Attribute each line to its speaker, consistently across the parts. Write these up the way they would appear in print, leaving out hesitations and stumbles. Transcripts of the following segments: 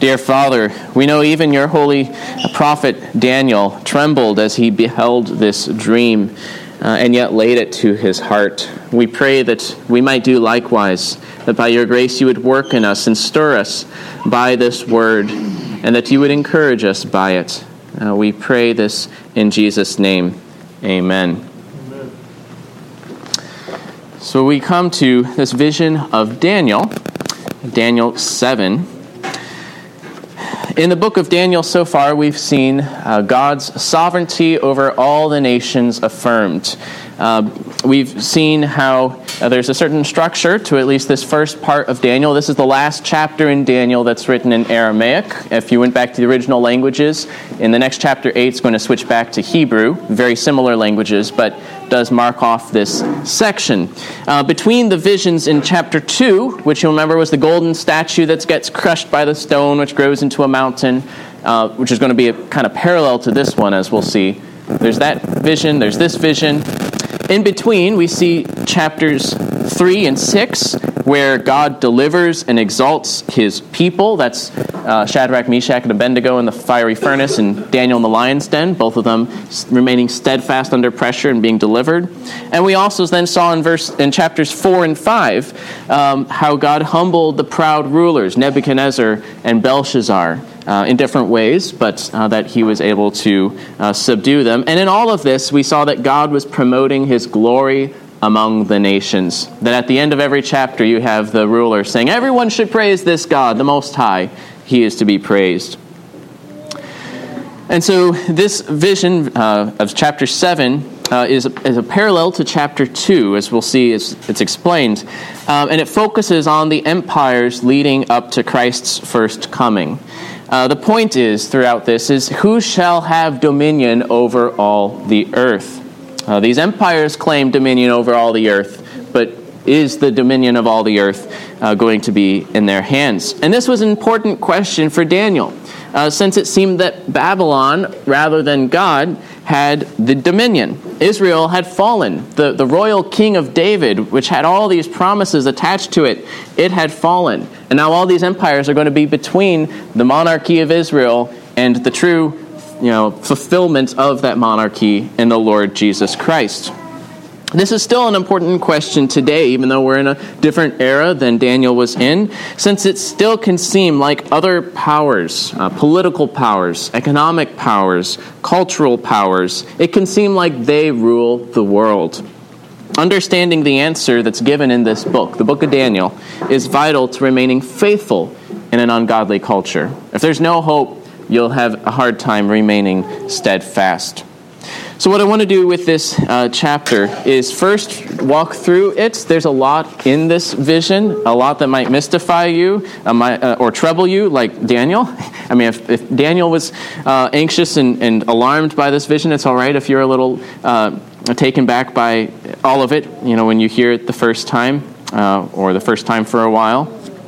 Speaker 1: Dear Father, we know even your holy prophet Daniel trembled as he beheld this dream and yet laid it to his heart. We pray that we might do likewise, that by your grace you would work in us and stir us by this word, and that you would encourage us by it. We pray this in Jesus' name. Amen. So we come to this vision of Daniel 7. In the book of Daniel so far, we've seen God's sovereignty over all the nations affirmed. We've seen how there's a certain structure to at least this first part of Daniel. This is the last chapter in Daniel that's written in Aramaic. If you went back to the original languages, in the next chapter 8, it's going to switch back to Hebrew. Very similar languages, but does mark off this section. Between the visions in chapter 2, which you'll remember was the golden statue that gets crushed by the stone, which grows into a mountain, which is going to be a kind of parallel to this one, as we'll see. There's that vision, there's this vision. In between, we see chapters 3 and 6, where God delivers and exalts his people. That's Shadrach, Meshach, and Abednego in the fiery furnace, and Daniel in the lion's den, both of them remaining steadfast under pressure and being delivered. And we also then saw in chapters 4 and 5 how God humbled the proud rulers, Nebuchadnezzar and Belshazzar, in different ways, but that he was able to subdue them. And in all of this, we saw that God was promoting his glory among the nations. That at the end of every chapter, you have the ruler saying, everyone should praise this God, the Most High. He is to be praised. And so this vision of chapter 7 is a parallel to chapter 2, as we'll see it's explained. And it focuses on the empires leading up to Christ's first coming. The point is, throughout this, is who shall have dominion over all the earth? These empires claim dominion over all the earth, but is the dominion of all the earth going to be in their hands? And this was an important question for Daniel, since it seemed that Babylon, rather than God, had the dominion. Israel had fallen. The royal king of David, which had all these promises attached to it, it had fallen. And now all these empires are going to be between the monarchy of Israel and the true fulfillment of that monarchy in the Lord Jesus Christ. This is still an important question today, even though we're in a different era than Daniel was in, since it still can seem like other powers, political powers, economic powers, cultural powers, it can seem like they rule the world. Understanding the answer that's given in this book, the book of Daniel, is vital to remaining faithful in an ungodly culture. If there's no hope, you'll have a hard time remaining steadfast. So what I want to do with this chapter is first walk through it. There's a lot in this vision, a lot that might mystify you or trouble you, like Daniel. I mean, if Daniel was anxious and alarmed by this vision, it's all right if you're a little taken back by all of it, when you hear it the first time or the first time for a while.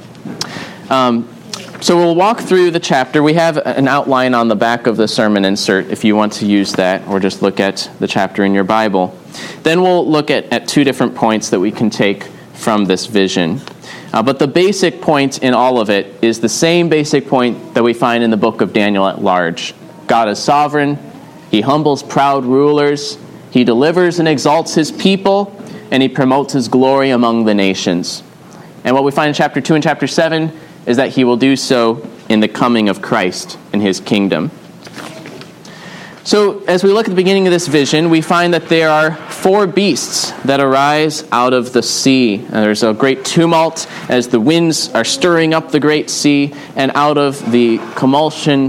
Speaker 1: So we'll walk through the chapter. We have an outline on the back of the sermon insert if you want to use that, or just look at the chapter in your Bible. Then we'll look at two different points that we can take from this vision. But the basic point in all of it is the same basic point that we find in the book of Daniel at large. God is sovereign. He humbles proud rulers. He delivers and exalts his people, and he promotes his glory among the nations. And what we find in chapter 2 and chapter 7 is that he will do so in the coming of Christ in his kingdom. So as we look at the beginning of this vision, we find that there are 4 beasts that arise out of the sea. And there's a great tumult as the winds are stirring up the great sea, and out of the commotion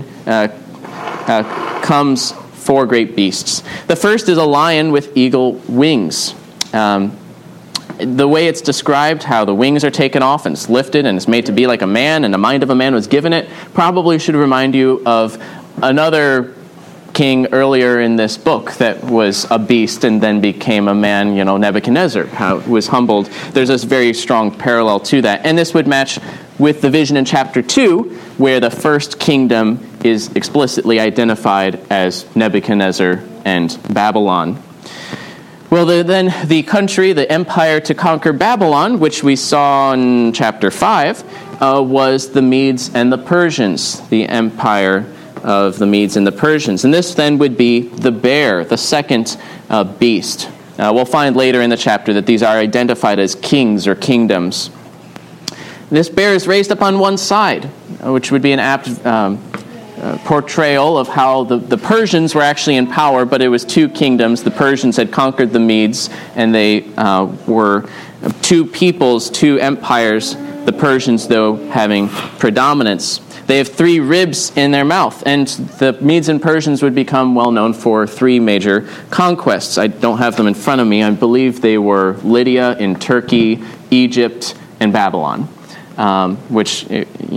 Speaker 1: comes 4 great beasts. The first is a lion with eagle wings. The way it's described, how the wings are taken off and it's lifted and it's made to be like a man and the mind of a man was given it, probably should remind you of another king earlier in this book that was a beast and then became a man, Nebuchadnezzar, how it was humbled. There's this very strong parallel to that. And this would match with the vision in chapter 2, where the first kingdom is explicitly identified as Nebuchadnezzar and Babylon. Well, then the country, the empire to conquer Babylon, which we saw in chapter 5, was the Medes and the Persians, the empire of the Medes and the Persians. And this then would be the bear, the second beast. We'll find later in the chapter that these are identified as kings or kingdoms. This bear is raised up on one side, which would be an apt portrayal of how the Persians were actually in power, but it was two kingdoms. The Persians had conquered the Medes, and they were two peoples, two empires, the Persians, though, having predominance. They have 3 ribs in their mouth, and the Medes and Persians would become well known for 3 major conquests. I don't have them in front of me. I believe they were Lydia in Turkey, Egypt, and Babylon, which,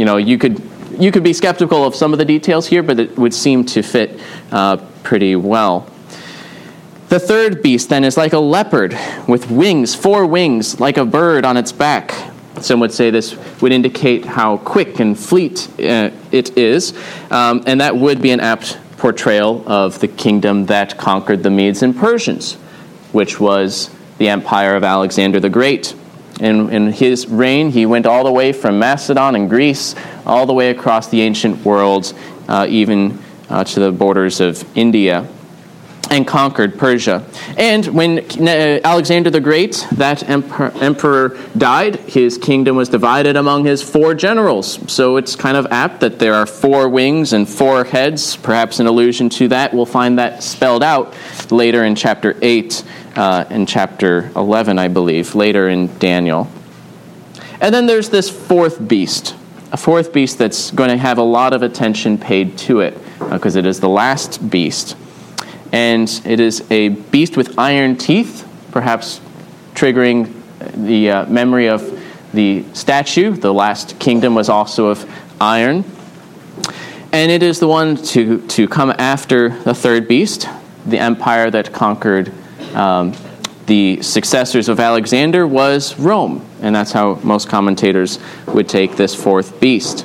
Speaker 1: you could be skeptical of some of the details here, but it would seem to fit pretty well. The third beast, then, is like a leopard with wings, 4 wings, like a bird on its back. Some would say this would indicate how quick and fleet it is, and that would be an apt portrayal of the kingdom that conquered the Medes and Persians, which was the empire of Alexander the Great. In his reign, he went all the way from Macedon and Greece, all the way across the ancient world, even to the borders of India, and conquered Persia. And when Alexander the Great, that emperor, died, his kingdom was divided among his 4 generals. So it's kind of apt that there are 4 wings and 4 heads, perhaps an allusion to that. We'll find that spelled out later in chapter 8 and chapter 11, I believe, later in Daniel. And then there's this 4th beast, a 4th beast that's going to have a lot of attention paid to it, because it is the last beast. And it is a beast with iron teeth, perhaps triggering the memory of the statue. The last kingdom was also of iron. And it is the one to come after the 3rd beast, the empire that conquered the successors of Alexander was Rome. And that's how most commentators would take this 4th beast.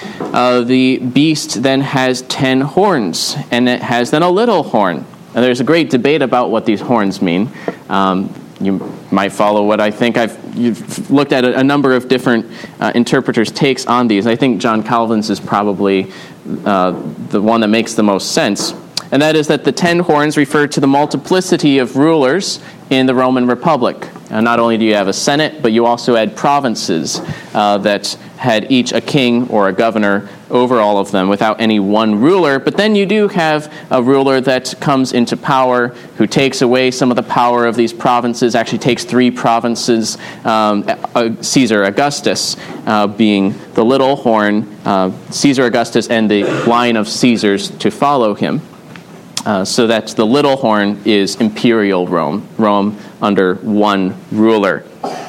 Speaker 1: The beast then has 10 horns, and it has then a little horn. And there's a great debate about what these horns mean. You might follow what I think. You've looked at a number of different interpreters' takes on these. I think John Calvin's is probably the one that makes the most sense. And that is that the 10 horns refer to the multiplicity of rulers in the Roman Republic. Not only do you have a Senate, but you also had provinces that had each a king or a governor over all of them without any one ruler. But then you do have a ruler that comes into power who takes away some of the power of these provinces, actually takes 3 provinces, Caesar Augustus being the little horn, Caesar Augustus and the line of Caesars to follow him. So that the little horn is imperial Rome under one ruler.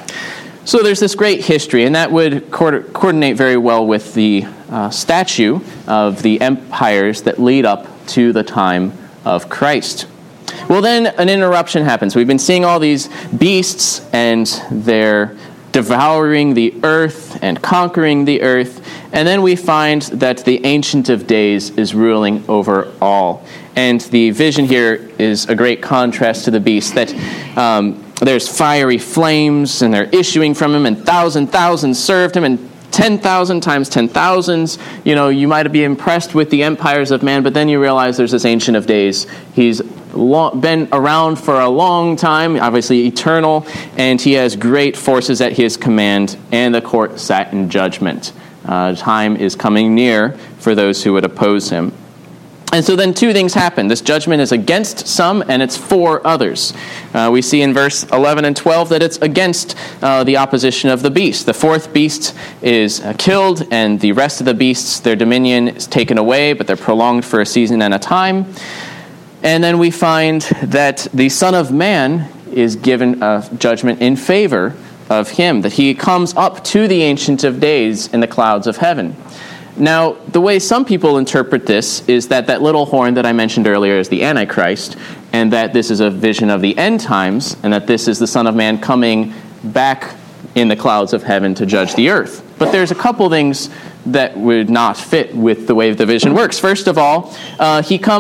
Speaker 1: So there's this great history, and that would coordinate very well with the statue of the empires that lead up to the time of Christ. Well, then an interruption happens. We've been seeing all these beasts, and they're devouring the earth and conquering the earth, and then we find that the Ancient of Days is ruling over all. And the vision here is a great contrast to the beast, that there's fiery flames, and they're issuing from him, and thousands served him, and 10,000 times 10,000s. You might be impressed with the empires of man, but then you realize there's this Ancient of Days. He's been around for a long time, obviously eternal, and he has great forces at his command, and the court sat in judgment. Time is coming near for those who would oppose him. And so then 2 things happen. This judgment is against some, and it's for others. We see in verse 11 and 12 that it's against the opposition of the beast. The 4th beast is killed, and the rest of the beasts, their dominion is taken away, but they're prolonged for a season and a time. And then we find that the Son of Man is given a judgment in favor of him, that he comes up to the Ancient of Days in the clouds of heaven. Now, the way some people interpret this is that little horn that I mentioned earlier is the Antichrist, and that this is a vision of the end times, and that this is the Son of Man coming back in the clouds of heaven to judge the earth. But there's a couple things that would not fit with the way the vision works. First of all, he comes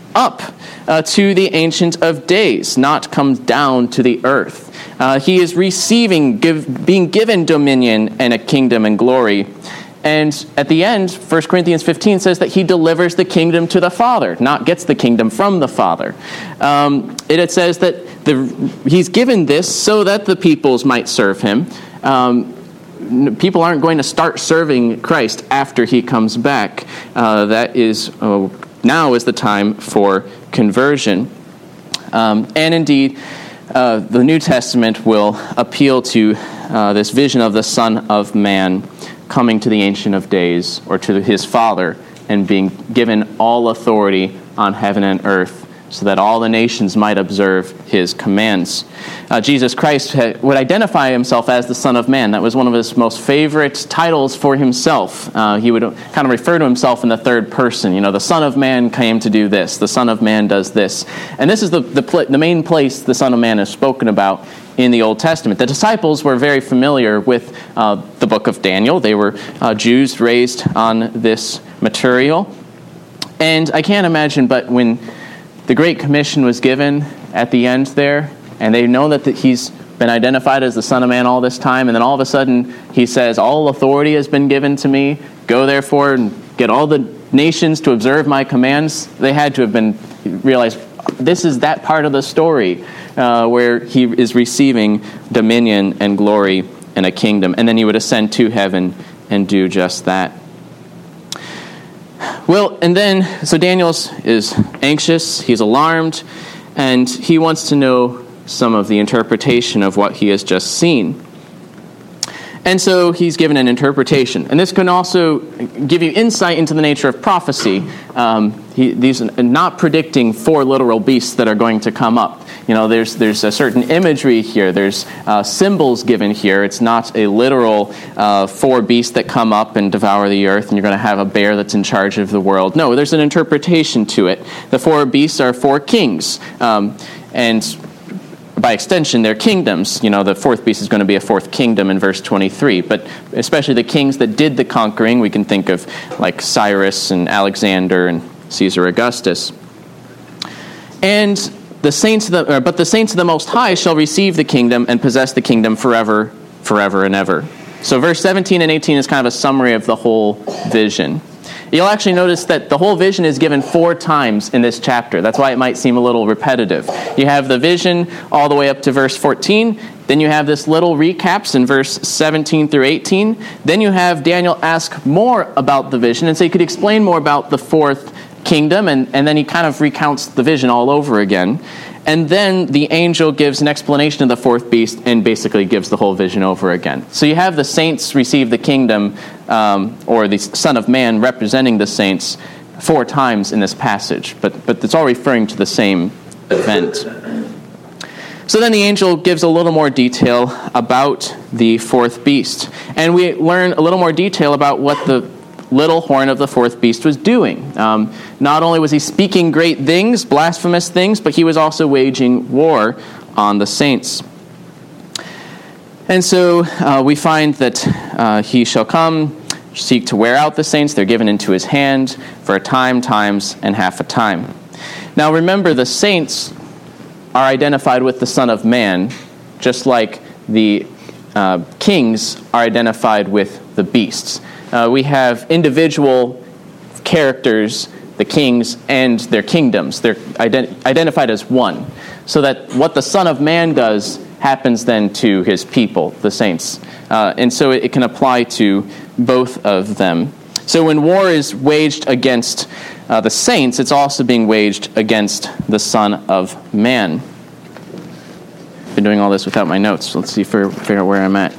Speaker 1: up to the Ancient of Days, not come down to the earth. He is receiving, being given dominion and a kingdom and glory. And at the end, 1 Corinthians 15 says that he delivers the kingdom to the Father, not gets the kingdom from the Father. It says that he's given this so that the peoples might serve him. People aren't going to start serving Christ after he comes back. That is, now is the time for conversion. And indeed, the New Testament will appeal to this vision of the Son of Man coming to the Ancient of Days, or to his Father, and being given all authority on heaven and earth, so that all the nations might observe his commands. Jesus Christ would identify himself as the Son of Man. That was one of his most favorite titles for himself. He would kind of refer to himself in the third person. The Son of Man came to do this. The Son of Man does this. And this is the main place the Son of Man is spoken about in the Old Testament. The disciples were very familiar with the book of Daniel. They were Jews raised on this material. And I can't imagine, but when the Great Commission was given at the end there, and they know that he's been identified as the Son of Man all this time, and then all of a sudden he says, all authority has been given to me, go therefore and get all the nations to observe my commands. They had to have realized this is that part of the story where he is receiving dominion and glory and a kingdom, and then he would ascend to heaven and do just that. Well, and then, so Daniel is anxious, he's alarmed, and he wants to know some of the interpretation of what he has just seen. And so he's given an interpretation. And this can also give you insight into the nature of prophecy. These are not predicting 4 literal beasts that are going to come up. There's a certain imagery here. There's symbols given here. It's not a literal 4 beasts that come up and devour the earth, and you're going to have a bear that's in charge of the world. No, there's an interpretation to it. The 4 beasts are 4 kings. And by extension, they're kingdoms. The 4th beast is going to be a 4th kingdom in verse 23. But especially the kings that did the conquering, we can think of like Cyrus and Alexander and Caesar Augustus. And the saints of the Most High shall receive the kingdom and possess the kingdom forever, forever and ever. So verse 17 and 18 is kind of a summary of the whole vision. You'll actually notice that the whole vision is given 4 times in this chapter. That's why it might seem a little repetitive. You have the vision all the way up to verse 14. Then you have this little recaps in verse 17 through 18. Then you have Daniel ask more about the vision and say he could explain more about the 4th kingdom, and then he kind of recounts the vision all over again. And then the angel gives an explanation of the 4th beast and basically gives the whole vision over again. So you have the saints receive the kingdom, or the Son of Man representing the saints 4 times in this passage, but it's all referring to the same event. So then the angel gives a little more detail about the 4th beast. And we learn a little more detail about what the little horn of the 4th beast was doing. Not only was he speaking great things, blasphemous things, but he was also waging war on the saints. And so we find that he shall come, seek to wear out the saints. They're given into his hand for a time, times, and half a time. Now remember, the saints are identified with the Son of Man, just like the kings are identified with the beasts. We have individual characters, the kings, and their kingdoms. They're identified as one. So that what the Son of Man does happens then to his people, the saints. And so it can apply to both of them. So when war is waged against the saints, it's also being waged against the Son of Man. I've been doing all this without my notes. Let's see if I figure out where I'm at.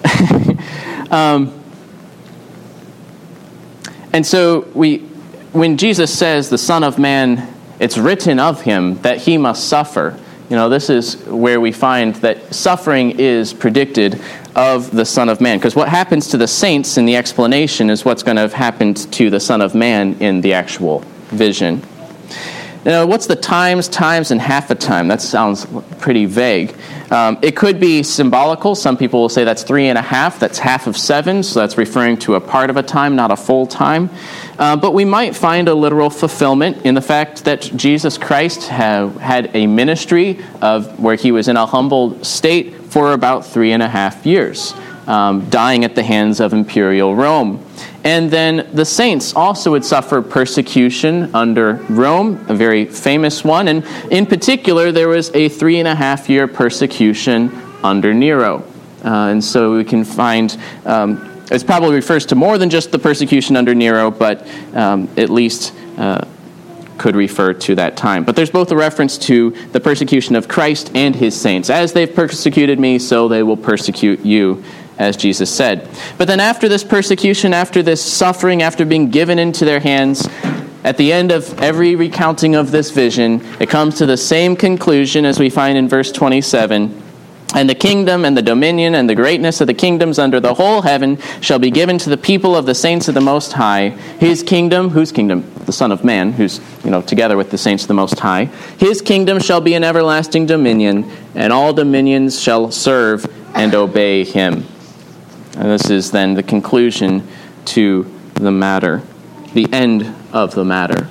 Speaker 1: And so when Jesus says the Son of Man, it's written of him that he must suffer. This is where we find that suffering is predicted of the Son of Man. Because what happens to the saints in the explanation is what's going to have happened to the Son of Man in the actual vision. Now, what's the times, and half a time? That sounds pretty vague. It could be symbolical. Some people will say that's 3.5. That's half of 7, so that's referring to a part of a time, not a full time. But we might find a literal fulfillment in the fact that Jesus Christ had a ministry of where he was in a humble state for about 3.5 years, dying at the hands of imperial Rome. And then the saints also would suffer persecution under Rome, a very famous one. And in particular, there was a 3.5-year persecution under Nero. And so we can find, it probably refers to more than just the persecution under Nero, but at least could refer to that time. But there's both a reference to the persecution of Christ and his saints. As they've persecuted me, so they will persecute you, as Jesus said. But then after this persecution, after this suffering, after being given into their hands, at the end of every recounting of this vision, it comes to the same conclusion as we find in verse 27. And the kingdom and the dominion and the greatness of the kingdoms under the whole heaven shall be given to the people of the saints of the Most High. His kingdom, whose kingdom? The Son of Man, who's, together with the saints of the Most High. His kingdom shall be an everlasting dominion, and all dominions shall serve and obey him. And this is then the conclusion to the matter, the end of the matter.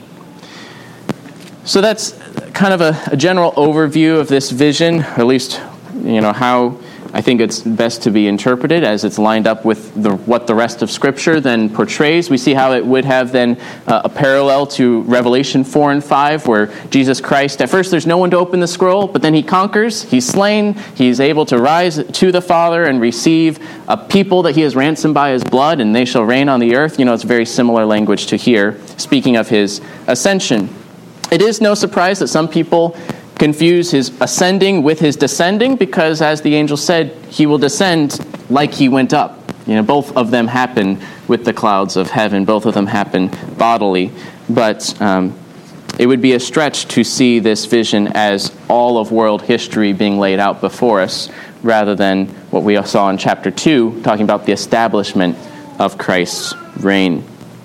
Speaker 1: So that's kind of a general overview of this vision, at least how I think it's best to be interpreted as it's lined up with what the rest of Scripture then portrays. We see how it would have then a parallel to Revelation 4 and 5, where Jesus Christ, at first there's no one to open the scroll, but then he conquers, he's slain, he's able to rise to the Father and receive a people that he has ransomed by his blood, and they shall reign on the earth. It's very similar language to here, speaking of his ascension. It is no surprise that some people confuse his ascending with his descending, because as the angel said, he will descend like he went up. Both of them happen with the clouds of heaven. Both of them happen bodily. But it would be a stretch to see this vision as all of world history being laid out before us, rather than what we saw in chapter 2, talking about the establishment of Christ's reign.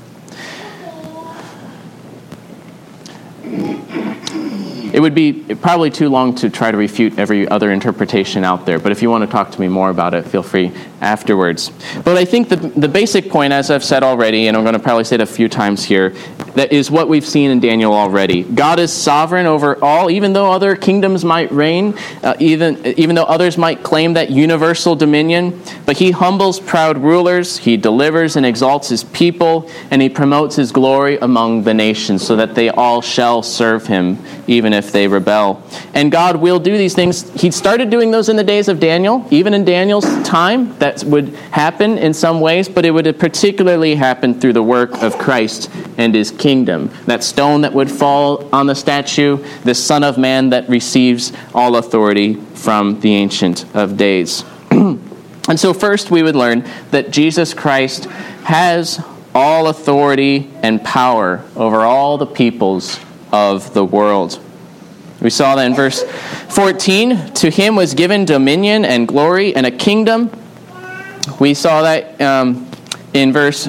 Speaker 1: It would be probably too long to try to refute every other interpretation out there, but if you want to talk to me more about it, feel free afterwards. But I think the basic point, as I've said already, and I'm going to probably say it a few times here, that is what we've seen in Daniel already. God is sovereign over all, even though other kingdoms might reign, even though others might claim that universal dominion, but he humbles proud rulers, he delivers and exalts his people, and he promotes his glory among the nations, so that they all shall serve him, even if they rebel. And God will do these things. He started doing those in the days of Daniel. Even in Daniel's time, that would happen in some ways, but it would particularly happen through the work of Christ and his kingdom. That stone that would fall on the statue, this Son of Man that receives all authority from the Ancient of Days. And so first we would learn that Jesus Christ has all authority and power over all the peoples of the world. We saw that in verse 14. To him was given dominion and glory and a kingdom. We saw that in verse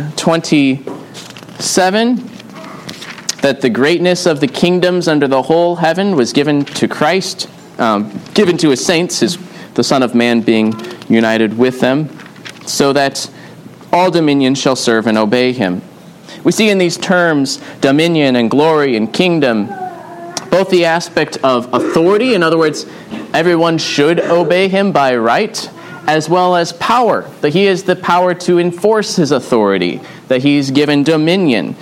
Speaker 1: 27, that the greatness of the kingdoms under the whole heaven was given to Christ, given to his saints, the Son of Man being united with them, so that all dominion shall serve and obey him. We see in these terms, dominion and glory and kingdom, both the aspect of authority, in other words, everyone should obey him by right, as well as power, that he has the power to enforce his authority, that he's given dominion.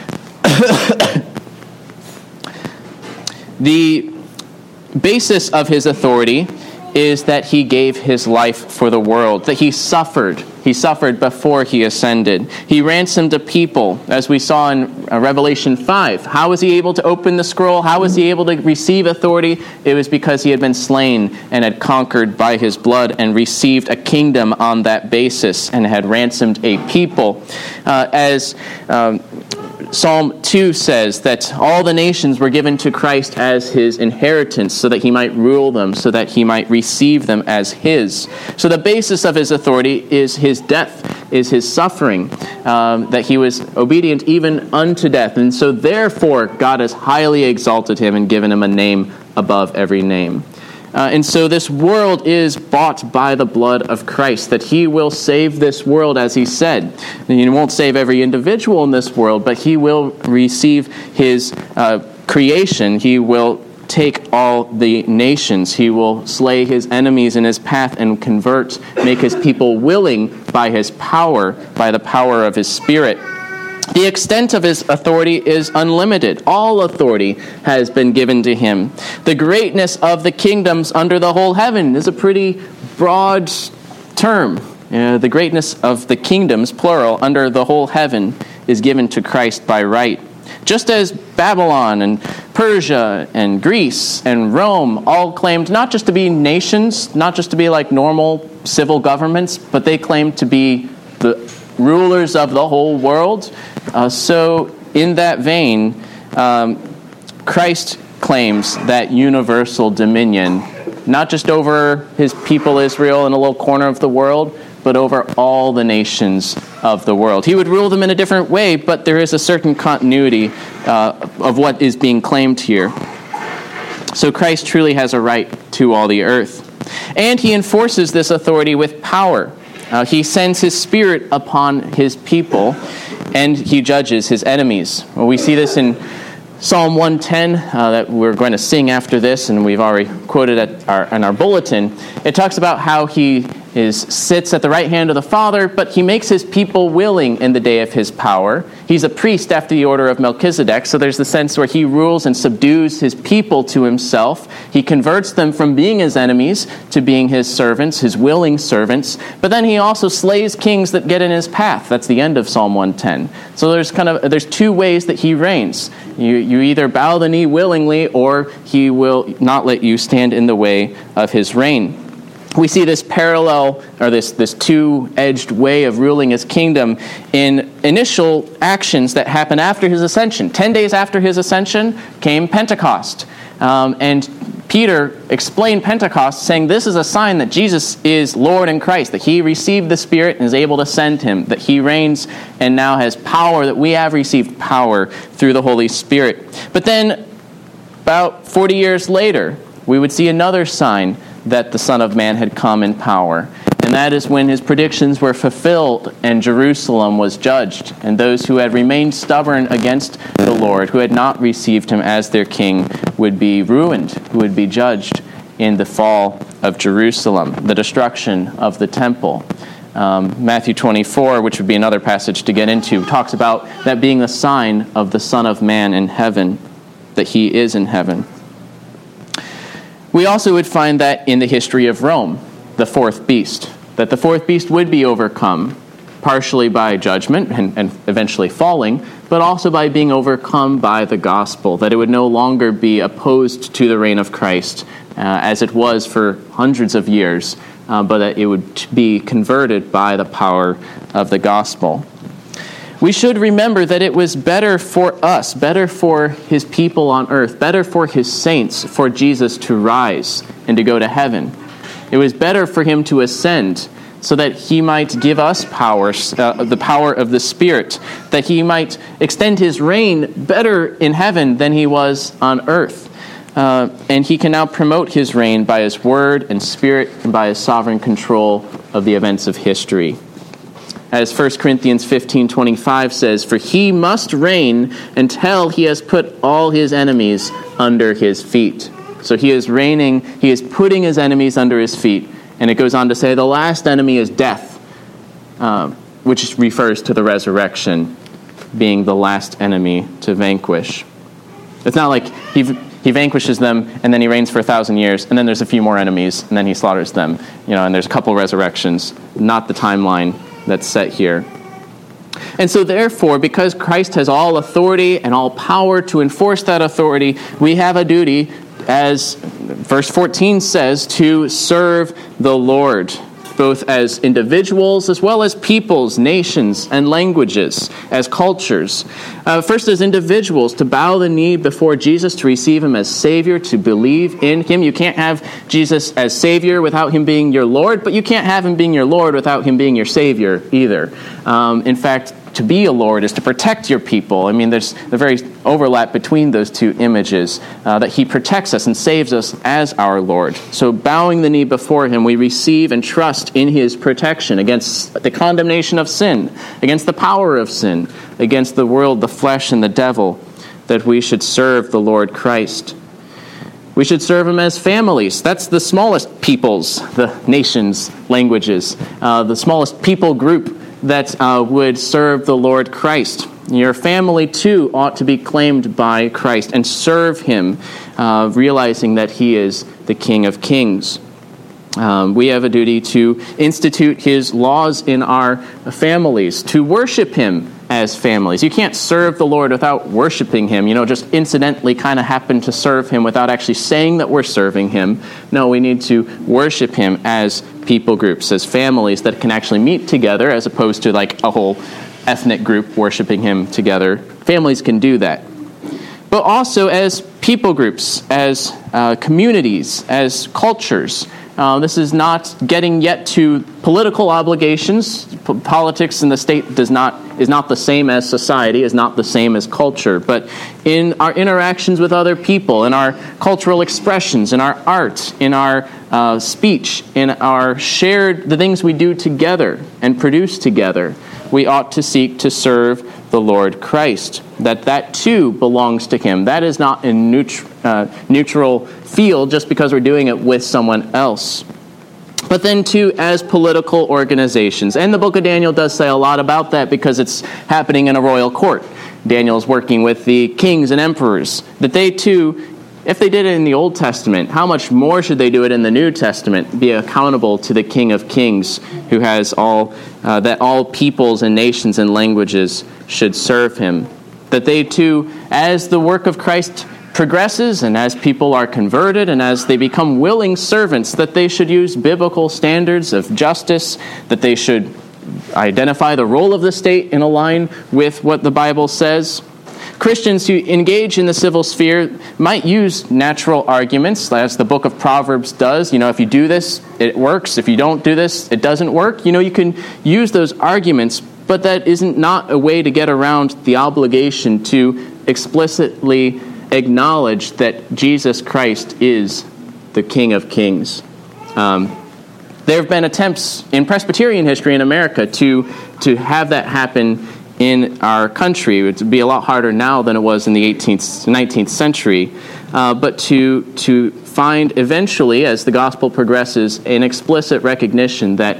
Speaker 1: The basis of his authority is that he gave his life for the world, that he suffered. He suffered before he ascended. He ransomed a people, as we saw in Revelation 5. How was he able to open the scroll? How was he able to receive authority? It was because he had been slain and had conquered by his blood and received a kingdom on that basis and had ransomed a people. As Psalm 2 says that all the nations were given to Christ as his inheritance so that he might rule them, so that he might receive them as his. So the basis of his authority is his death, is his suffering, that he was obedient even unto death. And so therefore God has highly exalted him and given him a name above every name. And so this world is bought by the blood of Christ, that he will save this world, as he said. And he won't save every individual in this world, but he will receive his creation. He will take all the nations. He will slay his enemies in his path and make his people willing by his power, by the power of his Spirit. The extent of his authority is unlimited. All authority has been given to him. The greatness of the kingdoms under the whole heaven is a pretty broad term. The greatness of the kingdoms, plural, under the whole heaven is given to Christ by right. Just as Babylon and Persia and Greece and Rome all claimed not just to be nations, not just to be like normal civil governments, but they claimed to be the rulers of the whole world. So in that vein, Christ claims that universal dominion, not just over his people Israel in a little corner of the world, but over all the nations of the world. He would rule them in a different way, but there is a certain continuity of what is being claimed here. So Christ truly has a right to all the earth. And he enforces this authority with power. He sends his Spirit upon his people, and he judges his enemies. Well, we see this in Psalm 110 that we're going to sing after this, and we've already quoted in our bulletin. It talks about how he sits at the right hand of the Father, but he makes his people willing in the day of his power. He's a priest after the order of Melchizedek, so there's the sense where he rules and subdues his people to himself. He converts them from being his enemies to being his servants, his willing servants, but then he also slays kings that get in his path. That's the end of Psalm 110. So there's two ways that he reigns. You either bow the knee willingly, or he will not let you stand in the way of his reign. We see this parallel, or this two-edged way of ruling his kingdom in initial actions that happen after his ascension. 10 days after his ascension came Pentecost. And Peter explained Pentecost, saying this is a sign that Jesus is Lord and Christ, that he received the Spirit and is able to send him, that he reigns and now has power, that we have received power through the Holy Spirit. But then, about 40 years later, we would see another sign that the Son of Man had come in power. And that is when his predictions were fulfilled and Jerusalem was judged. And those who had remained stubborn against the Lord, who had not received him as their king, would be ruined, who would be judged in the fall of Jerusalem, the destruction of the temple. Matthew 24, which would be another passage to get into, talks about that being the sign of the Son of Man in heaven, that he is in heaven. We also would find that in the history of Rome, the fourth beast, that the fourth beast would be overcome partially by judgment and eventually falling, but also by being overcome by the gospel, that it would no longer be opposed to the reign of Christ as it was for hundreds of years, but that it would be converted by the power of the gospel. We should remember that it was better for us, better for his people on earth, better for his saints, for Jesus to rise and to go to heaven. It was better for him to ascend so that he might give us power, the power of the Spirit, that he might extend his reign better in heaven than he was on earth. And he can now promote his reign by his word and Spirit and by his sovereign control of the events of history. As 1 Corinthians 15:25 says, "For he must reign until he has put all his enemies under his feet." So he is reigning, he is putting his enemies under his feet. And it goes on to say the last enemy is death, which refers to the resurrection being the last enemy to vanquish. It's not like he vanquishes them and then he reigns for 1,000 years and then there's a few more enemies and then he slaughters them, and there's a couple resurrections. Not the timeline that's set here. And so therefore, because Christ has all authority and all power to enforce that authority, we have a duty, as verse 14 says, to serve the Lord. both as individuals as well as peoples, nations, and languages, as cultures. First, as individuals, to bow the knee before Jesus, to receive him as Savior, to believe in him. You can't have Jesus as Savior without him being your Lord, but you can't have him being your Lord without him being your Savior either. In fact, to be a Lord is to protect your people. I mean, there's a very overlap between those two images, that he protects us and saves us as our Lord. So bowing the knee before him, we receive and trust in his protection against the condemnation of sin, against the power of sin, against the world, the flesh, and the devil, that we should serve the Lord Christ. We should serve him as families. That's the smallest peoples, the nations, languages, the smallest people group that would serve the Lord Christ. Your family, too, ought to be claimed by Christ and serve him, realizing that he is the King of Kings. We have a duty to institute his laws in our families, to worship him as families. You can't serve the Lord without worshiping him, just incidentally kind of happen to serve him without actually saying that we're serving him. No, we need to worship him as people groups, as families that can actually meet together, as opposed to like a whole ethnic group worshiping him together. Families can do that. But also as people groups, as communities, as cultures. This is not getting yet to political obligations. Politics in the state is not the same as society, is not the same as culture. But in our interactions with other people, in our cultural expressions, in our art, in our speech, in our the things we do together and produce together, we ought to seek to serve the Lord Christ. That too belongs to him. That is not a neutral field just because we're doing it with someone else. But then too, as political organizations. And the book of Daniel does say a lot about that because it's happening in a royal court. Daniel's working with the kings and emperors. That they too, if they did it in the Old Testament, how much more should they do it in the New Testament? Be accountable to the King of Kings, who has that all peoples and nations and languages should serve him. That they too, as the work of Christ progresses and as people are converted and as they become willing servants, that they should use biblical standards of justice, that they should identify the role of the state in line with what the Bible says. Christians who engage in the civil sphere might use natural arguments, as the book of Proverbs does. If you do this, it works. If you don't do this, it doesn't work. You can use those arguments, but that isn't not a way to get around the obligation to explicitly acknowledge that Jesus Christ is the King of Kings. There have been attempts in Presbyterian history in America to have that happen in our country. It would be a lot harder now than it was in the 19th century. But to find eventually, as the gospel progresses, an explicit recognition that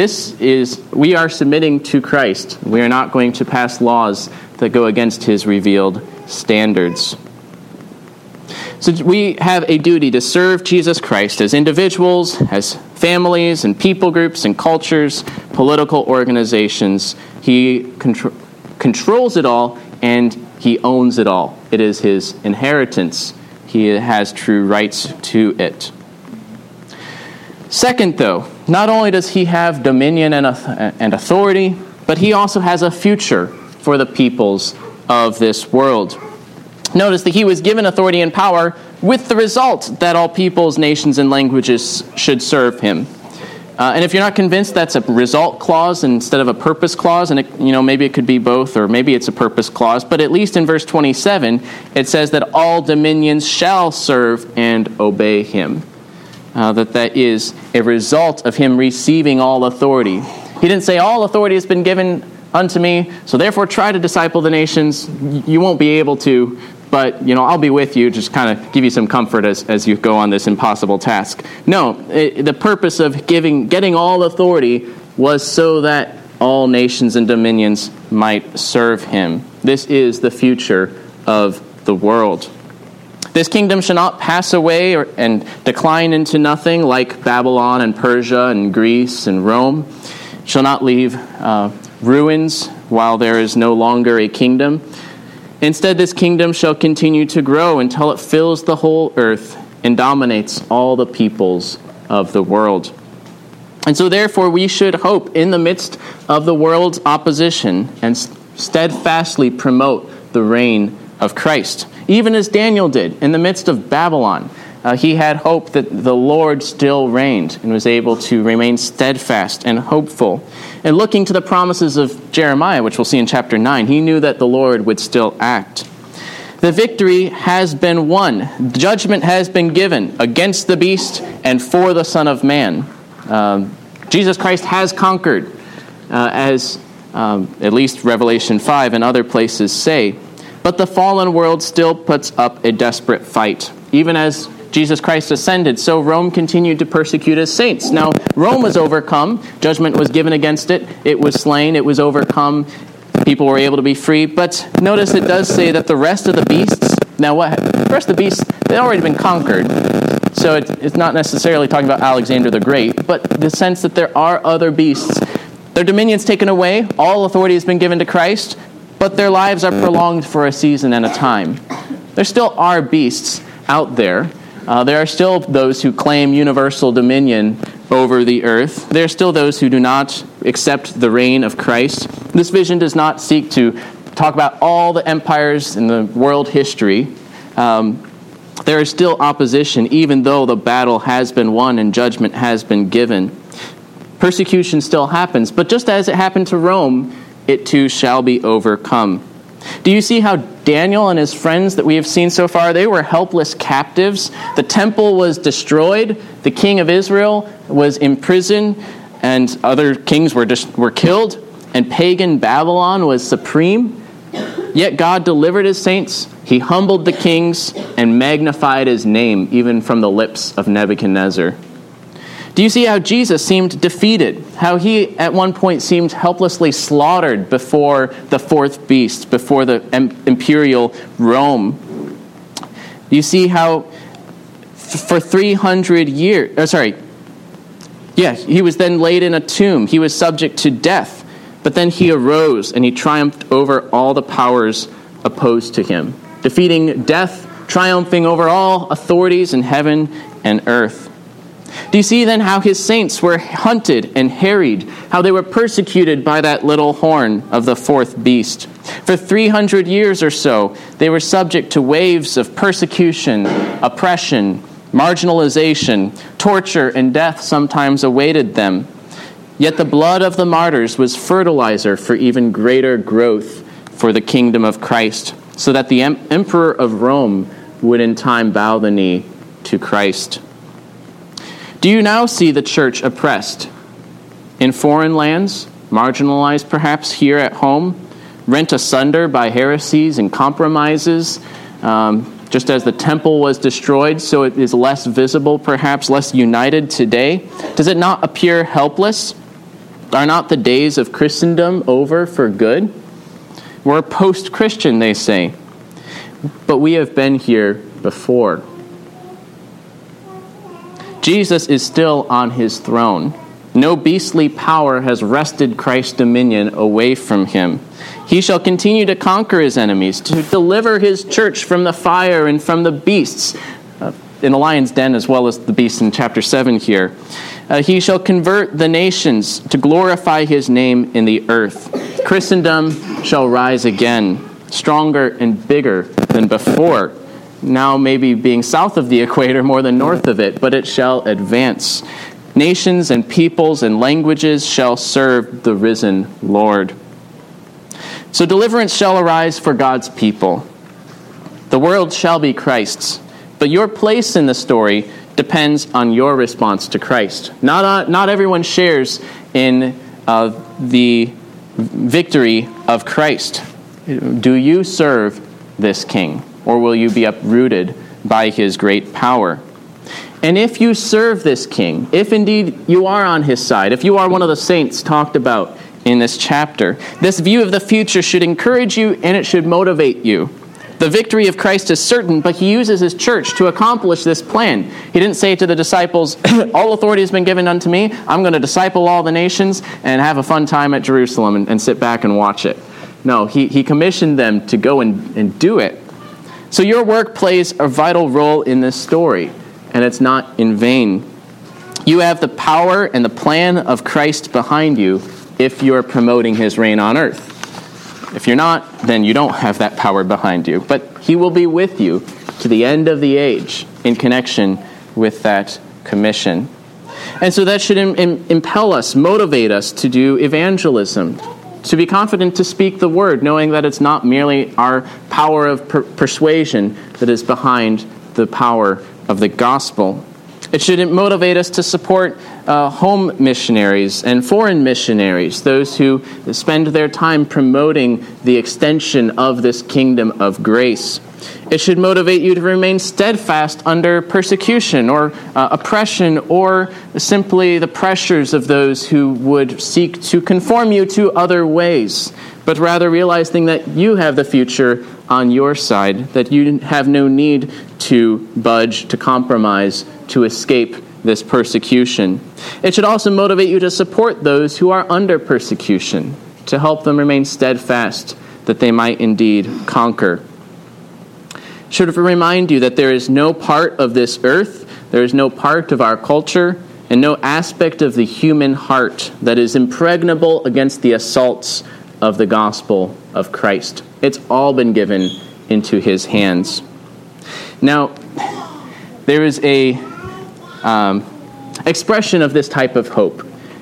Speaker 1: we are submitting to Christ. We are not going to pass laws that go against his revealed standards. So we have a duty to serve Jesus Christ as individuals, as families and people groups and cultures, political organizations. He controls it all and he owns it all. It is his inheritance. He has true rights to it. Second, though, not only does he have dominion and authority, but he also has a future for the peoples of this world. Notice that he was given authority and power with the result that all peoples, nations, and languages should serve him. And if you're not convinced that's a result clause instead of a purpose clause, and maybe it could be both, or maybe it's a purpose clause, but at least in verse 27, it says that all dominions shall serve and obey him. That is a result of him receiving all authority. He didn't say all authority has been given unto me, so therefore try to disciple the nations. You won't be able to, but I'll be with you, just kind of give you some comfort as you go on this impossible task. No, the purpose of getting all authority was so that all nations and dominions might serve him. This is the future of the world. This kingdom shall not pass away and decline into nothing like Babylon and Persia and Greece and Rome. It shall not leave ruins while there is no longer a kingdom. Instead, this kingdom shall continue to grow until it fills the whole earth and dominates all the peoples of the world. And so therefore we should hope in the midst of the world's opposition and steadfastly promote the reign of Christ. Even as Daniel did in the midst of Babylon. He had hope that the Lord still reigned and was able to remain steadfast and hopeful. And looking to the promises of Jeremiah, which we'll see in chapter 9, he knew that the Lord would still act. The victory has been won. Judgment has been given against the beast and for the Son of Man. Jesus Christ has conquered, as at least Revelation 5 and other places say. But the fallen world still puts up a desperate fight. Even as Jesus Christ ascended, so Rome continued to persecute his saints. Now, Rome was overcome. Judgment was given against it. It was slain. It was overcome. People were able to be free. But notice it does say that the rest of the beasts, the rest of the beasts, they'd already been conquered. So it's not necessarily talking about Alexander the Great, but the sense that there are other beasts. Their dominion's taken away. All authority has been given to Christ, but their lives are prolonged for a season and a time. There still are beasts out there. There are still those who claim universal dominion over the earth. There are still those who do not accept the reign of Christ. This vision does not seek to talk about all the empires in the world history. There is still opposition, even though the battle has been won and judgment has been given. Persecution still happens, but just as it happened to Rome, it too shall be overcome. Do you see how Daniel and his friends that we have seen so far, they were helpless captives? The temple was destroyed. The king of Israel was imprisoned, and other kings were killed, and pagan Babylon was supreme. Yet God delivered his saints. He humbled the kings and magnified his name, even from the lips of Nebuchadnezzar. Do you see how Jesus seemed defeated? How he, at one point, seemed helplessly slaughtered before the fourth beast, before the imperial Rome? Do you see how for 300 years... he was then laid in a tomb. He was subject to death. But then he arose and he triumphed over all the powers opposed to him, defeating death, triumphing over all authorities in heaven and earth. Do you see then how his saints were hunted and harried, how they were persecuted by that little horn of the fourth beast? For 300 years or so, they were subject to waves of persecution, oppression, marginalization, torture, and death sometimes awaited them. Yet the blood of the martyrs was fertilizer for even greater growth for the kingdom of Christ, so that the emperor of Rome would in time bow the knee to Christ. Do you now see the church oppressed in foreign lands, marginalized perhaps here at home, rent asunder by heresies and compromises, just as the temple was destroyed, so it is less visible, perhaps less united today? Does it not appear helpless? Are not the days of Christendom over for good? We're post-Christian, they say, but we have been here before. Jesus is still on his throne. No beastly power has wrested Christ's dominion away from him. He shall continue to conquer his enemies, to deliver his church from the fire and from the beasts, in the lion's den as well as the beasts in chapter 7 here. He shall convert the nations to glorify his name in the earth. Christendom shall rise again, stronger and bigger than before. Now maybe being south of the equator more than north of it, but it shall advance. Nations and peoples and languages shall serve the risen Lord. So deliverance shall arise for God's people. The world shall be Christ's, but your place in the story depends on your response to Christ. Not everyone shares in the victory of Christ. Do you serve this king? Or will you be uprooted by his great power? And if you serve this king, if indeed you are on his side, if you are one of the saints talked about in this chapter, this view of the future should encourage you and it should motivate you. The victory of Christ is certain, but he uses his church to accomplish this plan. He didn't say to the disciples, all authority has been given unto me. I'm going to disciple all the nations and have a fun time at Jerusalem and sit back and watch it. No, he commissioned them to go and do it. So your work plays a vital role in this story, and it's not in vain. You have the power and the plan of Christ behind you if you're promoting his reign on earth. If you're not, then you don't have that power behind you. But he will be with you to the end of the age in connection with that commission. And so that should impel us, motivate us to do evangelism, to be confident to speak the word, knowing that it's not merely our power of persuasion that is behind the power of the gospel. It should motivate us to support home missionaries and foreign missionaries, those who spend their time promoting the extension of this kingdom of grace. It should motivate you to remain steadfast under persecution or oppression or simply the pressures of those who would seek to conform you to other ways, but rather realizing that you have the future on your side, that you have no need to budge, to compromise, to escape this persecution. It should also motivate you to support those who are under persecution, to help them remain steadfast, that they might indeed conquer. It should remind you that there is no part of this earth, there is no part of our culture, and no aspect of the human heart that is impregnable against the assaults of the gospel of Christ. It's all been given into his hands. Now, there is a expression of this type of hope.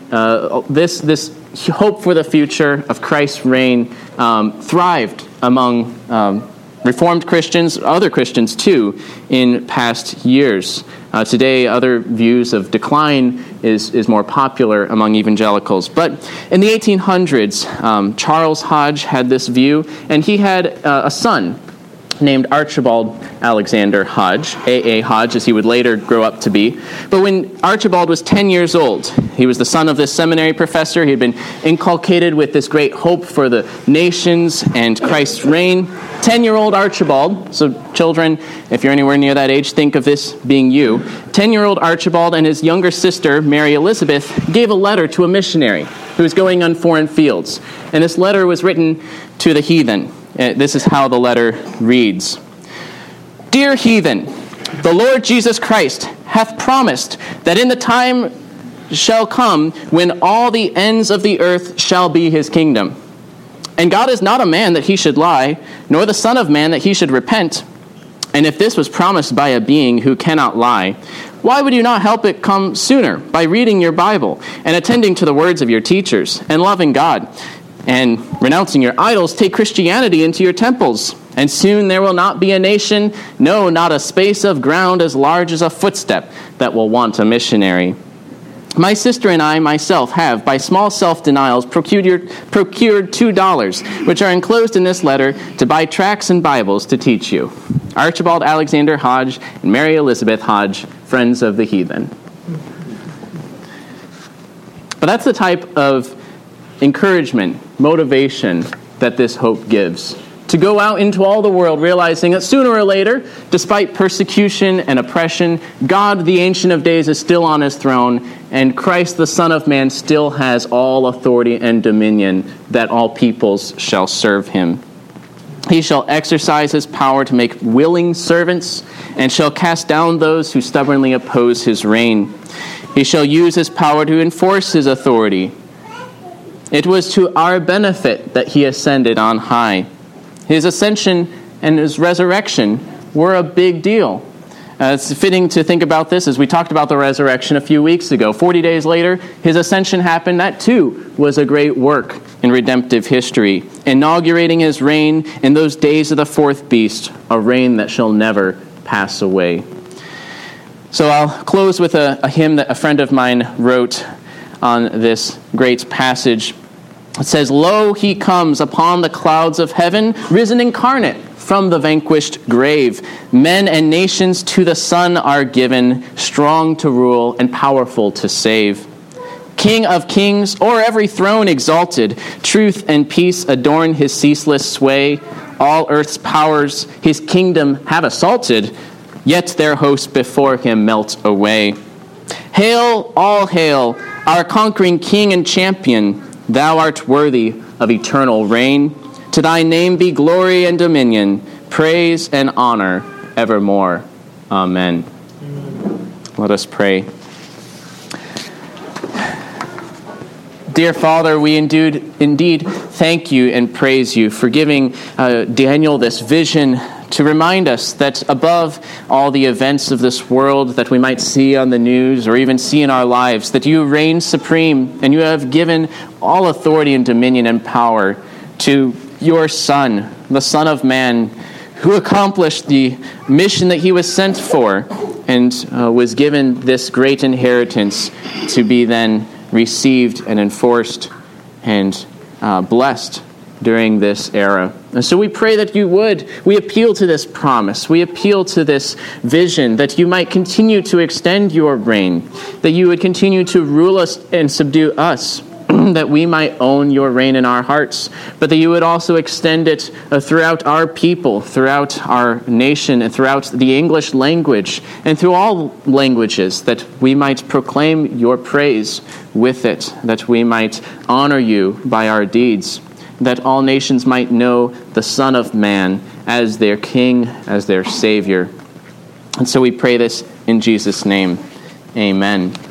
Speaker 1: This hope for the future of Christ's reign thrived among Reformed Christians, other Christians too, in past years. Today, other views of decline is more popular among evangelicals. But in the 1800s, Charles Hodge had this view, and he had a son named Archibald Alexander Hodge, A.A. Hodge, as he would later grow up to be. But when Archibald was 10 years old, he was the son of this seminary professor. He had been inculcated with this great hope for the nations and Christ's reign. 10-year-old Archibald, so children, if you're anywhere near that age, think of this being you. 10-year-old Archibald and his younger sister, Mary Elizabeth, gave a letter to a missionary who was going on foreign fields. And this letter was written to the heathen. This is how the letter reads. Dear heathen, the Lord Jesus Christ hath promised that in the time shall come when all the ends of the earth shall be his kingdom. And God is not a man that he should lie, nor the Son of Man that he should repent. And if this was promised by a being who cannot lie, why would you not help it come sooner by reading your Bible and attending to the words of your teachers and loving God? And renouncing your idols, take Christianity into your temples. And soon there will not be a nation, no, not a space of ground as large as a footstep that will want a missionary. My sister and I myself have, by small self-denials, procured $2, which are enclosed in this letter, to buy tracts and Bibles to teach you. Archibald Alexander Hodge and Mary Elizabeth Hodge, friends of the heathen. But that's the type of encouragement, motivation that this hope gives. To go out into all the world realizing that sooner or later, despite persecution and oppression, God, the Ancient of Days, is still on his throne, and Christ, the Son of Man, still has all authority and dominion, that all peoples shall serve him. He shall exercise his power to make willing servants, and shall cast down those who stubbornly oppose his reign. He shall use his power to enforce his authority. It was to our benefit that he ascended on high. His ascension and his resurrection were a big deal. It's fitting to think about this as we talked about the resurrection a few weeks ago. 40 days later, his ascension happened. That too was a great work in redemptive history, inaugurating his reign in those days of the fourth beast, a reign that shall never pass away. So I'll close with a hymn that a friend of mine wrote on this great passage. It says, Lo, he comes upon the clouds of heaven, risen incarnate from the vanquished grave. Men and nations to the Son are given, strong to rule and powerful to save. King of kings, o'er every throne exalted, truth and peace adorn his ceaseless sway. All earth's powers his kingdom have assaulted, yet their hosts before him melt away. Hail, all hail, our conquering King and champion, thou art worthy of eternal reign. To thy name be glory and dominion, praise and honor evermore. Amen. Let us pray. Dear Father, we indeed thank you and praise you for giving Daniel this vision to remind us that above all the events of this world that we might see on the news or even see in our lives, that you reign supreme and you have given all authority and dominion and power to your Son, the Son of Man, who accomplished the mission that he was sent for and was given this great inheritance to be then received and enforced and blessed during this era. And so we pray that you would. We appeal to this promise. We appeal to this vision that you might continue to extend your reign, that you would continue to rule us and subdue us, that we might own your reign in our hearts, but that you would also extend it throughout our people, throughout our nation, and throughout the English language, and through all languages, that we might proclaim your praise with it, that we might honor you by our deeds, that all nations might know the Son of Man as their King, as their Savior. And so we pray this in Jesus' name. Amen.